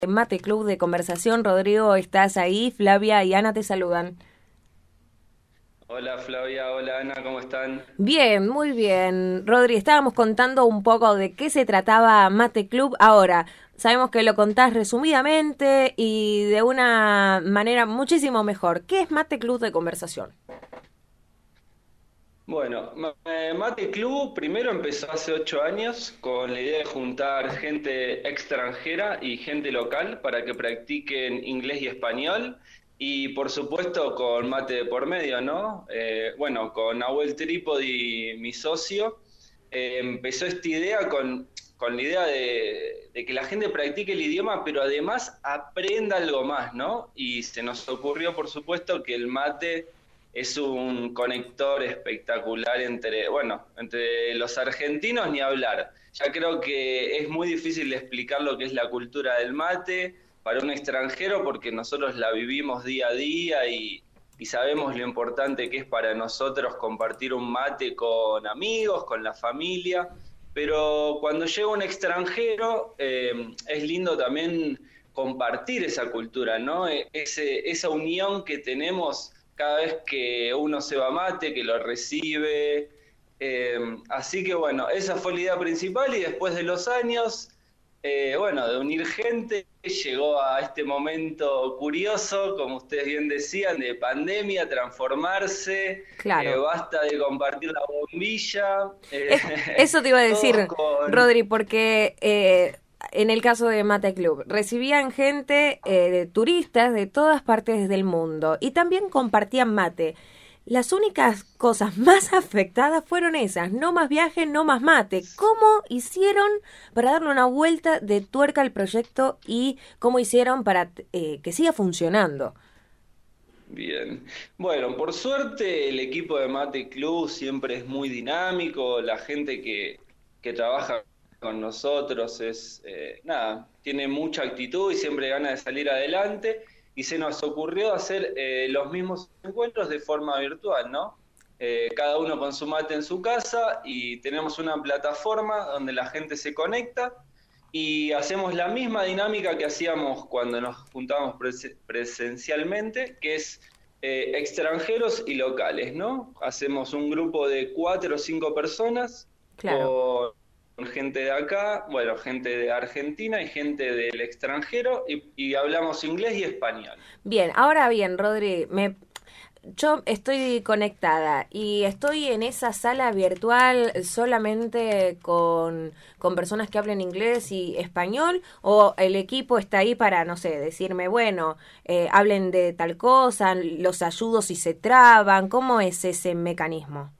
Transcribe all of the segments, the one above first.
Mate Club de Conversación. Rodrigo, ¿estás ahí? Flavia y Ana te saludan. Hola Flavia, hola Ana, ¿cómo están? Bien, muy bien. Rodri, estábamos contando un poco de qué se trataba Mate Club. Ahora, sabemos que lo contás resumidamente y de una manera muchísimo mejor. ¿Qué es Mate Club de Conversación? Bueno, Mate Club primero empezó hace 8 años con la idea de juntar gente extranjera y gente local para que practiquen inglés y español y por supuesto con mate de por medio, ¿no? Bueno, con Nahuel Trípodi, mi socio, empezó esta idea con la idea de que la gente practique el idioma, pero además aprenda algo más, ¿no? Y se nos ocurrió, por supuesto, que el mate es un conector espectacular entre los argentinos ni hablar. Ya creo que es muy difícil de explicar lo que es la cultura del mate para un extranjero porque nosotros la vivimos día a día y sabemos lo importante que es para nosotros compartir un mate con amigos, con la familia, pero cuando llega un extranjero es lindo también compartir esa cultura, ¿no? Esa unión que tenemos cada vez que uno se va a mate, que lo recibe. Así que bueno, esa fue la idea principal y después de los años, bueno, de unir gente, llegó a este momento curioso, como ustedes bien decían, de pandemia, transformarse, Claro. basta de compartir la bombilla, Eso te iba a todos decir, con... Rodri, porque en el caso de Mate Club, recibían gente, de turistas de todas partes del mundo y también compartían mate. Las únicas cosas más afectadas fueron esas, no más viaje, no más mate. ¿Cómo hicieron para darle una vuelta de tuerca al proyecto y cómo hicieron para que siga funcionando? Bien. Bueno, por suerte el equipo de Mate Club siempre es muy dinámico, la gente que trabaja con nosotros nada, tiene mucha actitud y siempre gana de salir adelante y se nos ocurrió hacer los mismos encuentros de forma virtual, ¿no? Cada uno con su mate en su casa y tenemos una plataforma donde la gente se conecta y hacemos la misma dinámica que hacíamos cuando nos juntábamos presencialmente, que es extranjeros y locales, ¿no? Hacemos un grupo de 4 o 5 personas Claro. con gente de acá, bueno, gente de Argentina y gente del extranjero y hablamos inglés y español. Bien, ahora bien, Rodri, yo estoy conectada y estoy en esa sala virtual solamente con personas que hablen inglés y español, o el equipo está ahí para, no sé, decirme, bueno, hablen de tal cosa, los ayudo si se traban. ¿Cómo es ese mecanismo?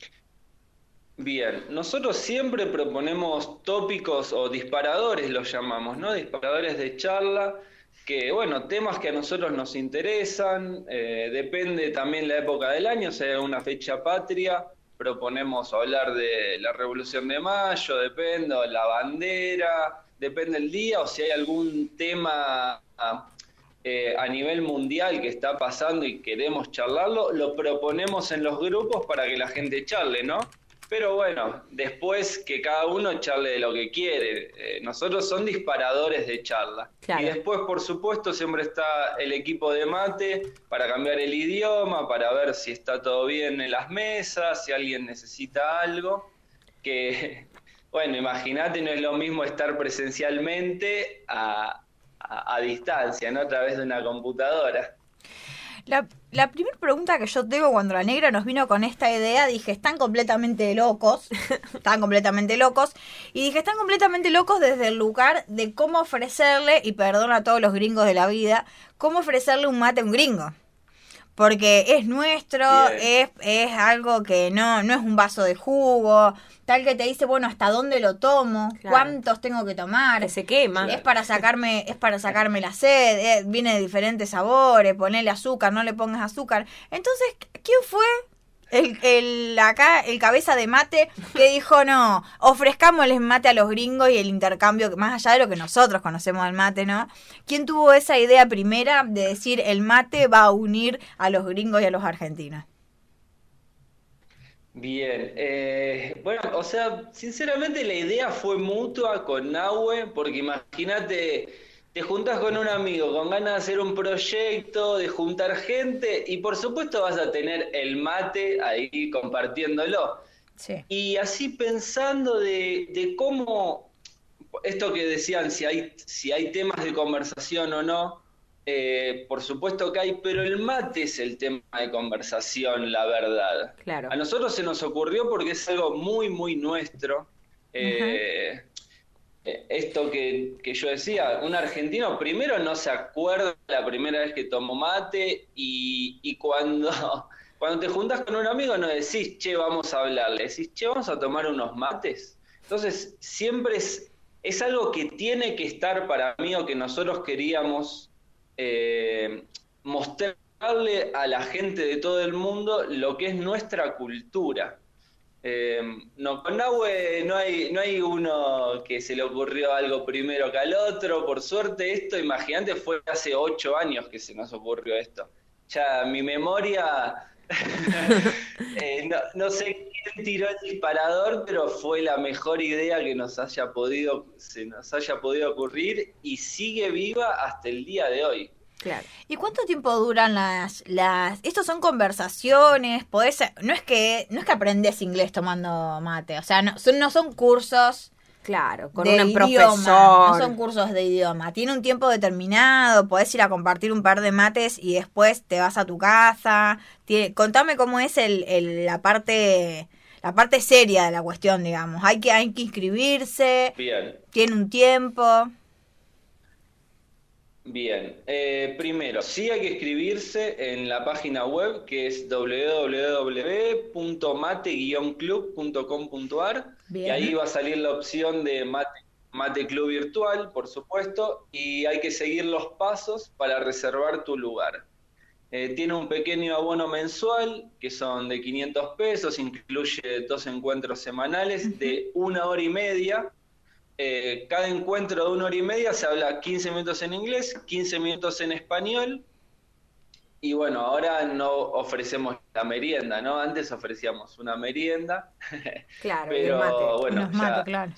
Bien, nosotros siempre proponemos tópicos o disparadores, los llamamos, ¿no? Disparadores de charla, que, bueno, temas que a nosotros nos interesan, depende también la época del año, si hay alguna fecha patria, proponemos hablar de la Revolución de Mayo, depende, o la bandera, depende el día, o si hay algún tema a nivel mundial que está pasando y queremos charlarlo, lo proponemos en los grupos para que la gente charle, ¿no? Pero bueno, después que cada uno charle de lo que quiere. Nosotros son disparadores de charla. Y Claro. después, por supuesto, siempre está el equipo de mate para cambiar el idioma, para ver si está todo bien en las mesas, si alguien necesita algo. Que, bueno, imagínate, no es lo mismo estar presencialmente a distancia, ¿no? A través de una computadora. La primera pregunta que yo tengo cuando la negra nos vino con esta idea, dije, están completamente locos, y dije, están completamente locos desde el lugar de cómo ofrecerle, y perdón a todos los gringos de la vida, cómo ofrecerle un mate a un gringo. Porque es nuestro, Bien, es algo que no es un vaso de jugo, tal que te dice, bueno, ¿hasta dónde lo tomo? Claro. ¿Cuántos tengo que Que tomar? se quema. Es claro. para sacarme la sed, viene de diferentes sabores, ponele azúcar, no le pongas azúcar. Entonces, ¿quién fue el cabeza de mate que dijo no, ofrezcámosles mate a los gringos y el intercambio, más allá de lo que nosotros conocemos del mate, ¿no? ¿Quién tuvo esa idea primera de decir el mate va a unir a los gringos y a los argentinos? Bien, bueno, o sea, sinceramente la idea fue mutua con Nahue, porque imagínate, te juntás con un amigo con ganas de hacer un proyecto, de juntar gente, y por supuesto vas a tener el mate ahí compartiéndolo. Sí. Y así pensando de cómo, esto que decían, si hay temas de conversación o no, por supuesto que hay, pero el mate es el tema de conversación, la verdad. Claro. A nosotros se nos ocurrió porque es algo muy, muy nuestro. Esto que yo decía, un argentino primero no se acuerda la primera vez que tomó mate y cuando te juntas con un amigo no decís, che, vamos a hablarle, decís, che, vamos a tomar unos mates. Entonces siempre es algo que tiene que estar para mí o que nosotros queríamos mostrarle a la gente de todo el mundo lo que es nuestra cultura. No, con Nahue no hay uno que se le ocurrió algo primero que al otro. Por suerte esto, imagínate, fue hace 8 años que se nos ocurrió esto. Ya mi memoria, no sé quién tiró el disparador, pero fue la mejor idea que se nos haya podido ocurrir y sigue viva hasta el día de hoy. Claro. ¿Y cuánto tiempo duran las estos son conversaciones? No es que aprendés inglés tomando mate, o sea, no son cursos. Claro, con de un idioma, profesor. no son cursos de idioma. Tiene un tiempo determinado, podés ir a compartir un par de mates y después te vas a tu casa. Contame cómo es la parte seria de la cuestión, digamos. Hay que inscribirse. Bien. Tiene un tiempo. Bien, primero, sí hay que inscribirse en la página web que es www.mate-club.com.ar y ahí va a salir la opción de mate Club virtual, por supuesto, y hay que seguir los pasos para reservar tu lugar. Tiene un pequeño abono mensual que son de 500 pesos, incluye 2 encuentros semanales de 1 hora y media. Cada encuentro de 1 hora y media se habla 15 minutos en inglés, 15 minutos en español, y bueno, ahora no ofrecemos la merienda, ¿no? Antes ofrecíamos una merienda, Claro, pero el mate. bueno, Mate, claro.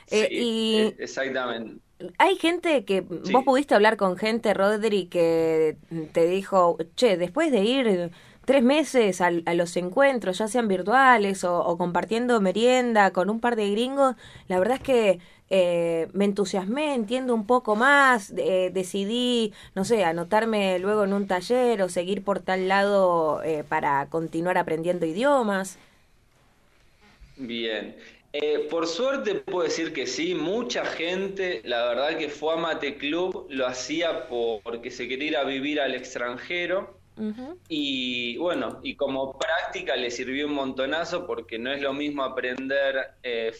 Y exactamente. hay gente que, Sí. vos pudiste hablar con gente, Rodri, que te dijo, che, después de ir 3 meses a los encuentros, ya sean virtuales o compartiendo merienda con un par de gringos, la verdad es que me entusiasmé, entiendo un poco más, decidí, no sé, anotarme luego en un taller o seguir por tal lado para continuar aprendiendo idiomas. Bien. Por suerte puedo decir que sí, mucha gente, la verdad que fue a Mate Club, lo hacía porque se quería ir a vivir al extranjero. Uh-huh. Y bueno, y como práctica le sirvió un montonazo porque no es lo mismo aprender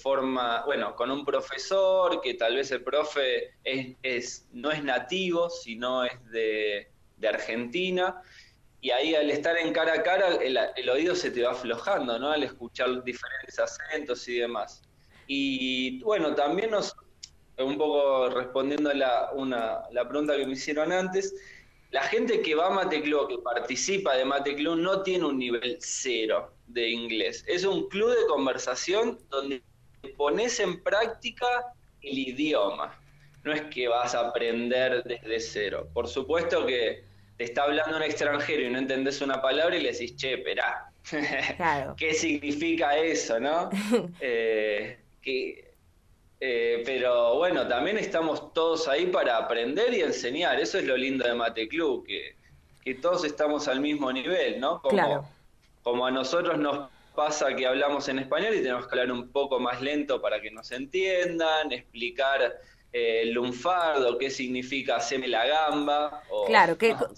con un profesor, que tal vez el profe no es nativo, sino es de Argentina, y ahí al estar en cara a cara el oído se te va aflojando, ¿no? Al escuchar diferentes acentos y demás. Y bueno, también un poco respondiendo a la pregunta que me hicieron antes, la gente que va a Mate Club, que participa de Mate Club, no tiene un nivel 0 de inglés. Es un club de conversación donde pones en práctica el idioma. No es que vas a aprender desde cero. Por supuesto que te está hablando un extranjero y no entendés una palabra y le decís, che, esperá. Claro. ¿Qué significa eso, no? Pero bueno, también estamos todos ahí para aprender y enseñar. Eso es lo lindo de Mate Club, que todos estamos al mismo nivel, ¿no? Claro. Como a nosotros nos pasa que hablamos en español y tenemos que hablar un poco más lento para que nos entiendan, explicar el lunfardo, qué significa haceme la gamba. Claro,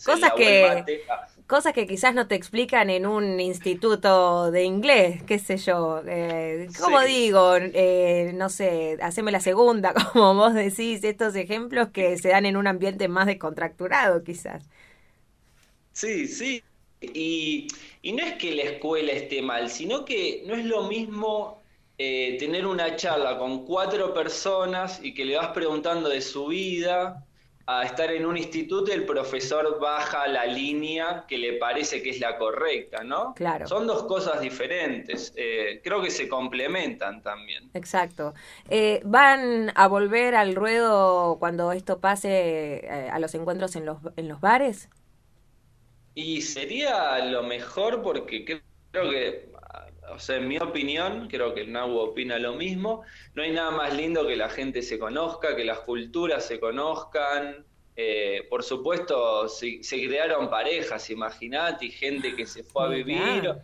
cosas que quizás no te explican en un instituto de inglés, qué sé yo. ¿Cómo Sí. digo? No sé, haceme la segunda, como vos decís, estos ejemplos que se dan en un ambiente más descontracturado, quizás. Sí, sí. Y no es que la escuela esté mal, sino que no es lo mismo tener una charla con 4 personas y que le vas preguntando de su vida a estar en un instituto y el profesor baja la línea que le parece que es la correcta, ¿no? Claro. Son dos cosas diferentes. Creo que se complementan también. Exacto. ¿Van a volver al ruedo cuando esto pase a los encuentros en los bares? Y sería lo mejor porque creo que, o sea, en mi opinión, creo que el Nau opina lo mismo, no hay nada más lindo que la gente se conozca, que las culturas se conozcan. Por supuesto, se crearon parejas, imaginate, y gente que se fue a vivir.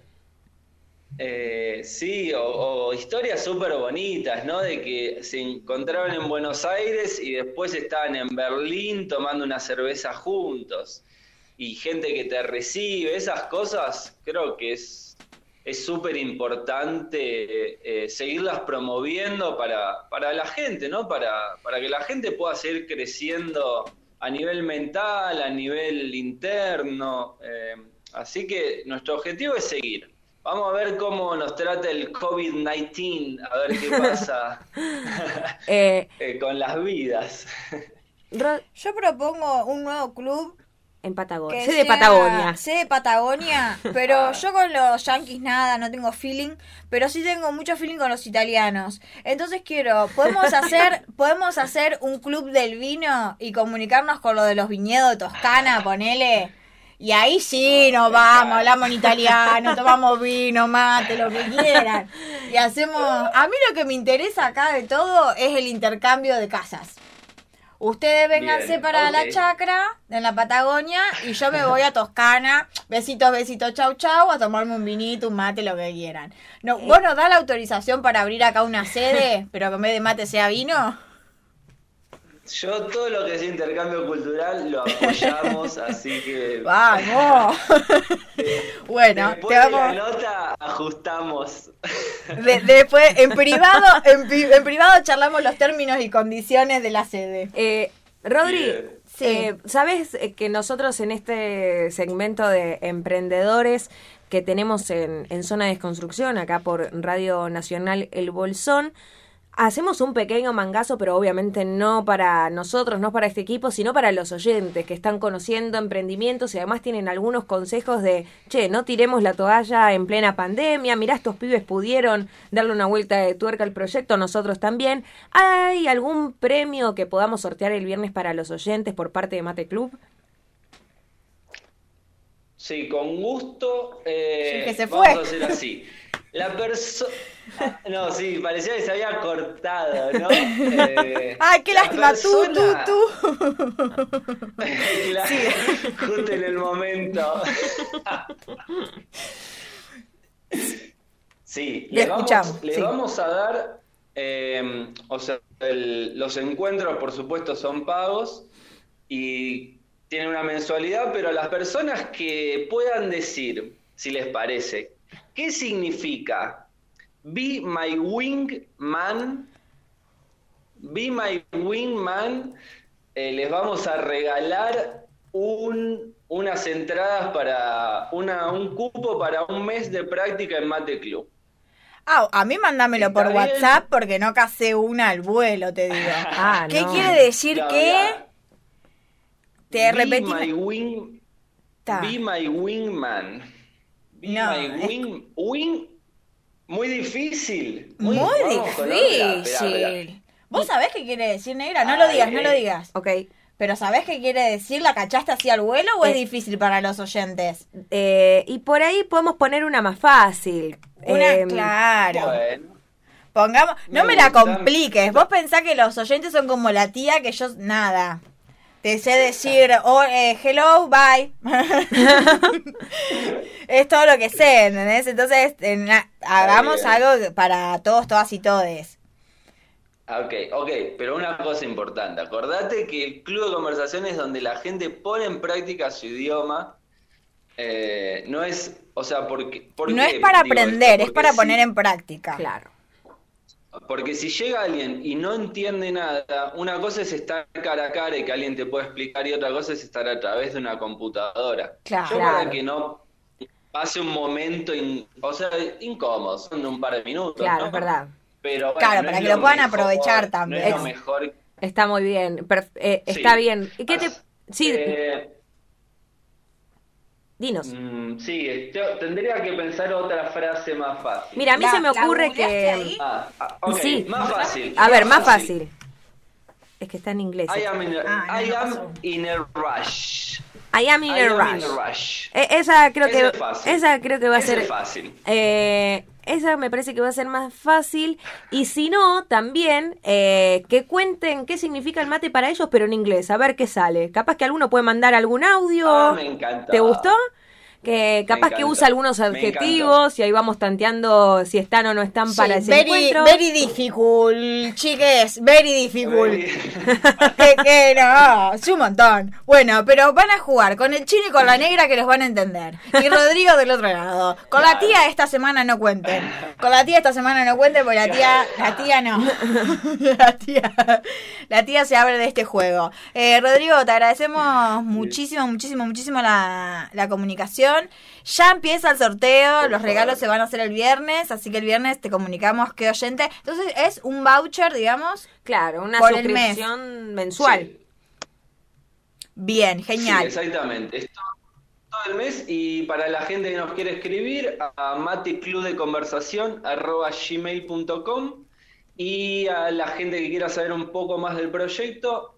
Sí, o historias súper bonitas, ¿no? De que se encontraron en Buenos Aires y después estaban en Berlín tomando una cerveza juntos. Y gente que te recibe, esas cosas, creo que es súper importante seguirlas promoviendo para la gente, ¿no? Para que la gente pueda seguir creciendo a nivel mental, a nivel interno. Así que nuestro objetivo es seguir. Vamos a ver cómo nos trata el COVID-19, a ver qué pasa con las vidas. Yo propongo un nuevo club. En Patagonia. Sé de Patagonia, pero yo con los yanquis nada, no tengo feeling, pero sí tengo mucho feeling con los italianos. Entonces podemos hacer un club del vino y comunicarnos con lo de los viñedos de Toscana, ponele. Y ahí sí nos vamos, hablamos en italiano, tomamos vino, mate, lo que quieran. Y hacemos... A mí lo que me interesa acá de todo es el intercambio de casas. Ustedes vénganse para la chacra, en la Patagonia, y yo me voy a Toscana, besitos, chau, chau, a tomarme un vinito, un mate, lo que quieran. No, ¿vos nos das la autorización para abrir acá una sede, pero que en vez de mate sea vino? Yo todo lo que es intercambio cultural lo apoyamos, así que... ¡Vamos! Bueno, después de la nota ajustamos. Después, en privado charlamos los términos y condiciones de la sede. Rodri, sí. ¿Sabes que nosotros en este segmento de emprendedores que tenemos en Zona de Desconstrucción, acá por Radio Nacional El Bolsón, hacemos un pequeño mangazo, pero obviamente no para nosotros, no para este equipo, sino para los oyentes que están conociendo emprendimientos y además tienen algunos consejos de, no tiremos la toalla en plena pandemia, mirá, estos pibes pudieron darle una vuelta de tuerca al proyecto, nosotros también. ¿Hay algún premio que podamos sortear el viernes para los oyentes por parte de Mate Club? Sí, con gusto. Sí, que se fue. Vamos a hacer así. La persona... No, sí, parecía que se había cortado, ¿no? ¡Ay, qué lástima! Persona... Tú. Sí. Justo en el momento. Sí, le vamos a dar... los encuentros, por supuesto, son pagos y tienen una mensualidad, pero las personas que puedan decir, si les parece, ¿qué significa Be My Wingman? Be My Wingman, les vamos a regalar unas entradas para un cupo para un mes de práctica en Mate Club. A mí mándamelo por WhatsApp porque no casé una al vuelo, te digo. ¿Qué quiere decir que? Te repetí. Be My Wingman. Muy difícil. Muy difícil. ¿Vos sabés qué quiere decir, negra? No lo digas. Ok. ¿Pero sabés qué quiere decir? ¿La cachaste así al vuelo o es difícil para los oyentes? Y por ahí podemos poner una más fácil. Claro. Bueno. Pongamos... No me la compliques. Vos pensás que los oyentes son como la tía que yo... Nada. Te sé decir, hello, bye. Es todo lo que sé, ¿entendés? Entonces, hagamos algo para todos, todas y todes. Ok, pero una cosa importante. Acordate que el club de conversación es donde la gente pone en práctica su idioma. No es, no es para aprender, es para poner en práctica. Claro. Porque si llega alguien y no entiende nada, una cosa es estar cara a cara y que alguien te pueda explicar y otra cosa es estar a través de una computadora. Claro. Yo para que no pase un momento incómodo, son un par de minutos, claro, ¿no? Es verdad. Pero claro, para que lo puedan aprovechar también. No es lo mejor. Está muy bien, está Sí. bien. ¿Y qué te...? Sí, Eh, dinos. sí, yo tendría que pensar otra frase más fácil. Mira, a mí se me ¿La ocurre googleaste ahí? Ok, Sí. más fácil. A ver, más fácil. Es que está en inglés. I am in a, no, I no am pasó. in a rush. I am in I a am rush. in a rush. Esa creo Ese que es fácil. esa creo que va a Ese ser es fácil. esa me parece que va a ser más fácil y si no también que cuenten qué significa el mate para ellos pero en inglés, a ver qué sale. Capaz que alguno puede mandar algún audio. Me encanta. ¿Te gustó? Que capaz que encanta, usa algunos me adjetivos y ahí vamos tanteando si están o no están para ese encuentro. Very difficult, chiques, very difficult. Very- que no, es un montón. Bueno, pero van a jugar con el chino y con la negra que los van a entender. Y Rodrigo del otro lado. Con la tía esta semana no cuenten. Con la tía esta semana no cuenten porque la tía no. La tía se abre de este juego. Rodrigo, te agradecemos muchísimo, muchísimo, muchísimo la comunicación. Ya empieza el sorteo, los regalos se van a hacer el viernes, así que el viernes te comunicamos qué oyente. Entonces es un voucher, digamos. Claro, una por el mes. suscripción mensual. Sí. Bien, genial. Sí, exactamente. Es todo el mes y para la gente que nos quiere escribir a mateclubdeconversación@gmail.com y a la gente que quiera saber un poco más del proyecto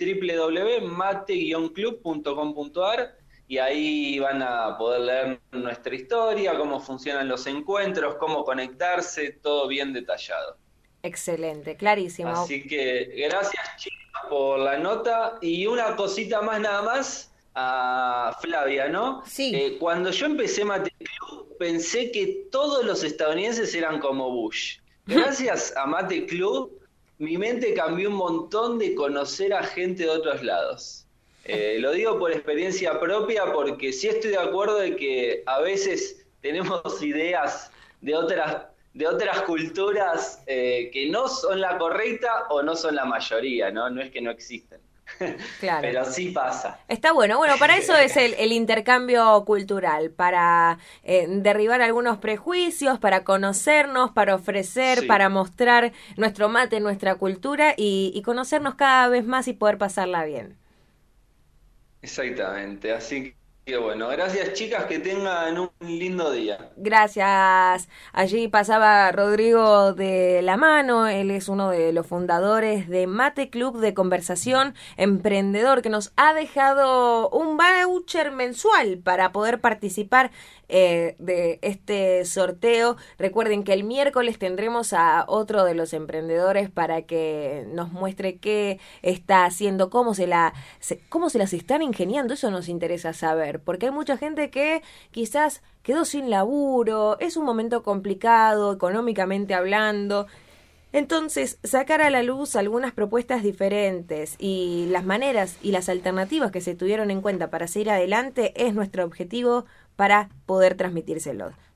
www.mate-club.com.ar y ahí van a poder leer nuestra historia, cómo funcionan los encuentros, cómo conectarse, todo bien detallado. Excelente, clarísimo. Así que gracias chicas por la nota y una cosita más nada más a Flavia, ¿no? Sí. Cuando yo empecé Mate Club pensé que todos los estadounidenses eran como Bush. Gracias a Mate Club mi mente cambió un montón de conocer a gente de otros lados. Lo digo por experiencia propia porque sí estoy de acuerdo de que a veces tenemos ideas de otras culturas que no son la correcta o no son la mayoría, ¿no? No es que no existen. Claro. Pero sí pasa. Está bueno. Bueno, para eso es el intercambio cultural, para derribar algunos prejuicios, para conocernos, para ofrecer, Sí. para mostrar nuestro mate, nuestra cultura y conocernos cada vez más y poder pasarla bien. Exactamente. Así que bueno, gracias chicas, que tengan un lindo día. Gracias. Allí pasaba Rodrigo de la Mano, él es uno de los fundadores de Mate Club de Conversación, emprendedor que nos ha dejado un voucher mensual para poder participar de este sorteo. Recuerden que el miércoles tendremos a otro de los emprendedores para que nos muestre qué está haciendo, cómo se las están ingeniando. Eso nos interesa saber, porque hay mucha gente que quizás quedó sin laburo, es un momento complicado económicamente hablando. Entonces, sacar a la luz algunas propuestas diferentes y las maneras y las alternativas que se tuvieron en cuenta para seguir adelante es nuestro objetivo para poder transmitírselo.